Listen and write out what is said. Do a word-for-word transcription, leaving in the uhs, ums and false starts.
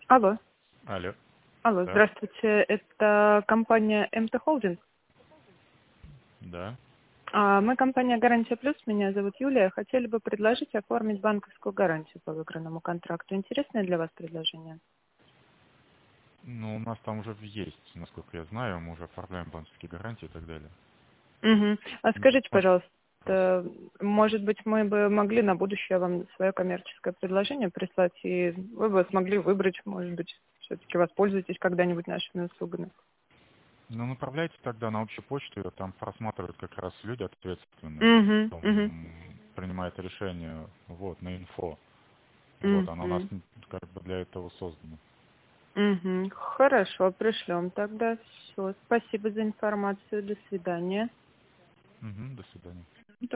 Алло. Алло. Алло, Да. здравствуйте. Это компания МТ Холдинг. Да. А, Мы компания Гарантия Плюс. Меня зовут Юлия. Хотели бы предложить оформить банковскую гарантию по выигранному контракту. Интересное для вас предложение? Ну, у нас там уже есть, насколько я знаю, мы уже оформляем банковские гарантии и так далее. Угу. А М, скажите, Может, вопрос. пожалуйста, может быть, мы бы могли на будущее вам свое коммерческое предложение прислать, и вы бы смогли выбрать, может быть, все-таки воспользуетесь когда-нибудь нашими услугами? Ну, направляйте тогда на общую почту, и там просматривают как раз люди ответственные, Угу, потом угу, м, принимает решение вот, на инфо. Вот, оно у нас угу. м, как бы для этого создано. Угу. Хорошо, пришлем тогда. Все. Спасибо за информацию. До свидания. Мгм, до свидания.